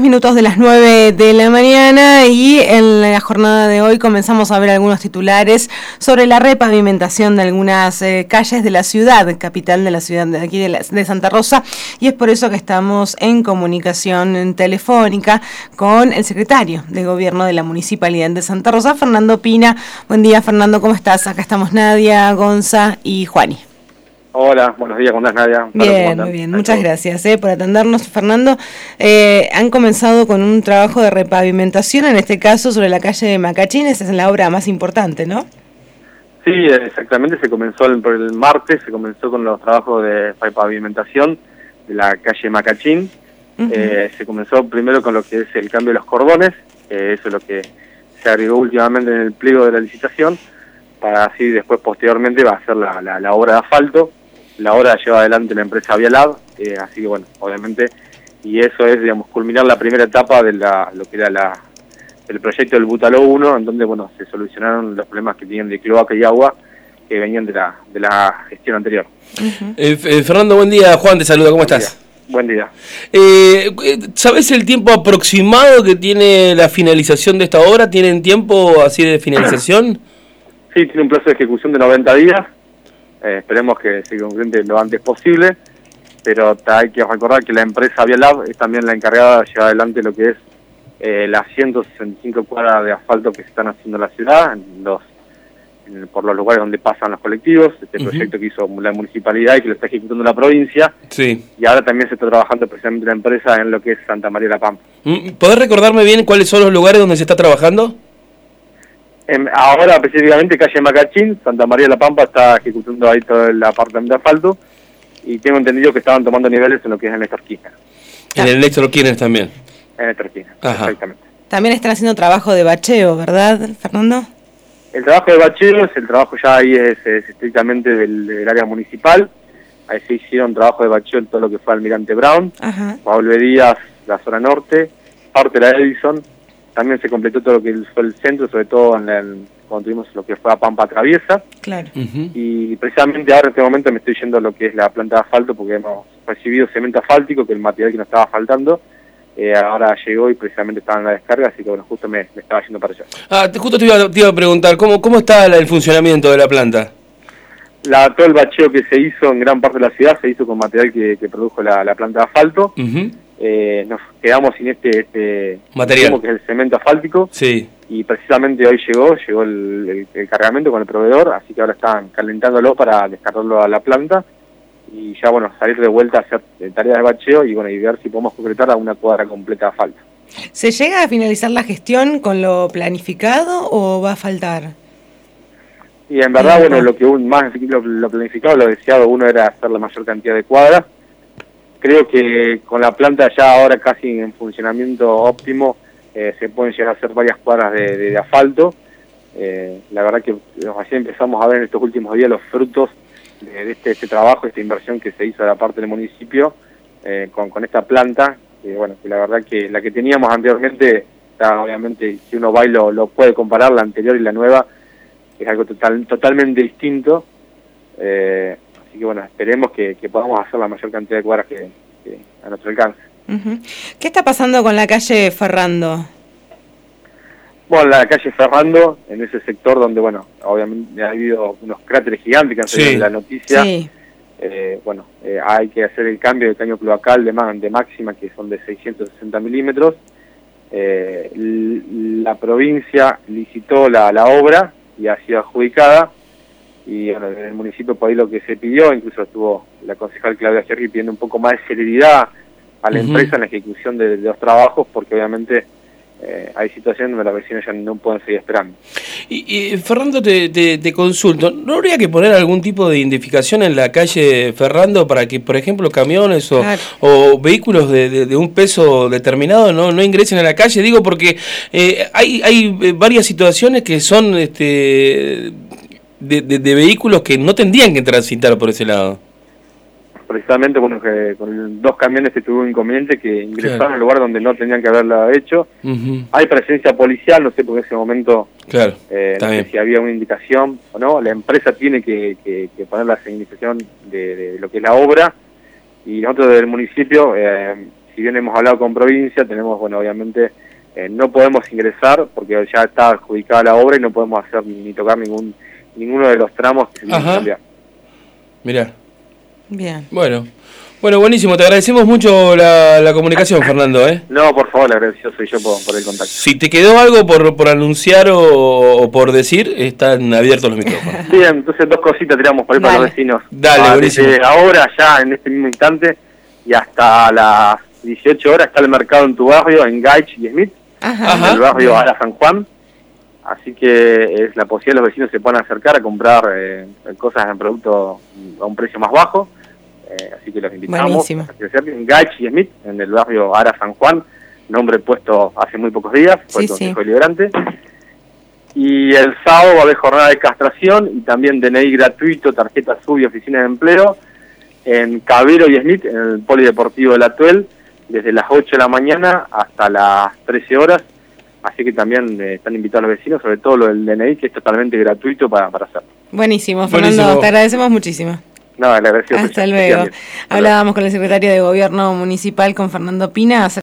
minutos de las 9 de la mañana y en la jornada de hoy comenzamos a ver algunos titulares sobre la repavimentación de algunas calles de la ciudad, capital de la ciudad de aquí de Santa Rosa, y es por eso que estamos en comunicación telefónica con el secretario de Gobierno de la Municipalidad de Santa Rosa, Fernando Pina. Buen día, Fernando, ¿cómo estás? Acá estamos Nadia, Gonza y Juani. Hola, buenos días, ¿cómo andás, Nadia? Bien, muy bien, muchas gracias por atendernos, Fernando. Han comenzado con un trabajo de repavimentación, en este caso sobre la calle de Macachín, esa es la obra más importante, ¿no? Sí, exactamente, se comenzó el martes, se comenzó con los trabajos de repavimentación de la calle Macachín. Se comenzó primero con lo que es el cambio de los cordones, eso es lo que se agregó últimamente en el pliego de la licitación, para así después posteriormente va a ser la obra de asfalto. La obra la lleva adelante la empresa Vialab, así que bueno, obviamente, y eso es, digamos, culminar la primera etapa de lo que era el proyecto del Butalo 1, en donde, bueno, se solucionaron los problemas que tenían de cloaca y agua que venían de la gestión anterior. Fernando, buen día. Juan te saluda, ¿cómo estás? Buen día. ¿Sabés el tiempo aproximado que tiene la finalización de esta obra? ¿Tienen tiempo así de finalización? Sí, tiene un plazo de ejecución de 90 días. Esperemos que se concrete lo antes posible, pero hay que recordar que la empresa Vialab es también la encargada de llevar adelante lo que es las 165 cuadras de asfalto que se están haciendo en la ciudad, por los lugares donde pasan los colectivos, este proyecto que hizo la municipalidad y que lo está ejecutando la provincia, sí. Y ahora también se está trabajando precisamente la empresa en lo que es Santa María de la Pampa. ¿Podés recordarme bien cuáles son los lugares donde se está trabajando? Ahora específicamente calle Macachín, Santa María de la Pampa está ejecutando ahí toda la parte de asfalto y tengo entendido que estaban tomando niveles en lo que es el Néstor Kirchner. En el Néstor Kirchner también. En el Néstor Kirchner, exactamente. También están haciendo trabajo de bacheo, ¿verdad, Fernando? El trabajo de bacheo el trabajo ya ahí es estrictamente del área municipal. Ahí se hicieron trabajo de bacheo en todo lo que fue Almirante Brown, Pablo Díaz, la zona norte, parte de la Edison. También se completó todo lo que fue el centro, sobre todo cuando tuvimos lo que fue a Pampa Traviesa. Claro. Y precisamente ahora en este momento me estoy yendo a lo que es la planta de asfalto, porque hemos recibido cemento asfáltico, que es el material que nos estaba faltando. Ahora llegó y precisamente estaba en la descarga, así que bueno, justo me estaba yendo para allá. Justo te iba a preguntar, ¿cómo está el funcionamiento de la planta? Todo el bacheo que se hizo en gran parte de la ciudad se hizo con material que produjo la planta de asfalto. Nos quedamos sin este material que es el cemento asfáltico, sí. Y precisamente hoy llegó el cargamento con el proveedor, así que ahora están calentándolo para descargarlo a la planta y ya bueno, salir de vuelta a hacer tareas de bacheo y bueno, y ver si podemos concretar a una cuadra completa de asfalto. ¿Se llega a finalizar la gestión con lo planificado o va a faltar? Y en verdad, bueno, lo planificado, lo deseado, uno era hacer la mayor cantidad de cuadras. Creo que con la planta ya ahora casi en funcionamiento óptimo se pueden llegar a hacer varias cuadras de asfalto. La verdad que así empezamos a ver en estos últimos días los frutos de este trabajo, esta inversión que se hizo de la parte del municipio con esta planta. Bueno, que la verdad que la que teníamos anteriormente, obviamente si uno va y lo puede comparar, la anterior y la nueva, es algo totalmente distinto. Así que bueno, esperemos que podamos hacer la mayor cantidad de cuadras que a nuestro alcance. ¿Qué está pasando con la calle Ferrando? Bueno, la calle Ferrando, en ese sector donde, bueno, obviamente ha habido unos cráteres gigantes que han salido en la noticia. Sí. Hay que hacer el cambio de caño cloacal de máxima, que son de 660 milímetros. La provincia licitó la obra y ha sido adjudicada. Y bueno, en el municipio por ahí lo que se pidió, incluso estuvo la concejal Claudia Gerri pidiendo un poco más de celeridad a la empresa en la ejecución de los trabajos, porque obviamente hay situaciones donde los vecinos ya no pueden seguir esperando. Y Fernando, te consulto, ¿no habría que poner algún tipo de identificación en la calle Ferrando para que, por ejemplo, camiones o vehículos de un peso determinado no ingresen a la calle? Digo, porque hay varias situaciones que son de vehículos que no tendrían que transitar por ese lado. Precisamente que con 2 camiones que tuvo un inconveniente que ingresaron al lugar donde no tenían que haberlo hecho. Hay presencia policial, no sé por ese momento no sé si había una indicación o no. La empresa tiene que poner la señalización de lo que es la obra, y nosotros del municipio si bien hemos hablado con provincia, tenemos, bueno, obviamente no podemos ingresar porque ya está adjudicada la obra y no podemos hacer ni tocar ninguno de los tramos que se tienen que cambiar. Mirá. Bien. Bueno, buenísimo. Te agradecemos mucho la comunicación, Fernando. No, por favor, le agradecido soy yo por el contacto. Si te quedó algo por anunciar o por decir, están abiertos los micrófonos. Bien, entonces 2 cositas tiramos por ahí para los vecinos. Dale, buenísimo. Desde ahora, ya en este mismo instante, y hasta las 18 horas está el mercado en tu barrio, en Gaich y Smith, en el barrio Ara San Juan. Así que es la posibilidad de los vecinos se puedan acercar a comprar cosas en producto a un precio más bajo. Así que los invitamos a que se acerquen en Gaich y Smith, en el barrio Ara San Juan, nombre puesto hace muy pocos días, por el Consejo Deliberante. Y el sábado va a haber jornada de castración y también DNI gratuito, tarjeta SUB y oficina de empleo en Cabero y Smith, en el Polideportivo de La Tuel, desde las 8 de la mañana hasta las 13 horas. Así que también están invitados los vecinos, sobre todo lo del DNI, que es totalmente gratuito para hacerlo. Buenísimo, Fernando, te agradecemos muchísimo. No, le agradezco. Hasta luego. Hablábamos con el secretario de Gobierno Municipal, con Fernando Pina.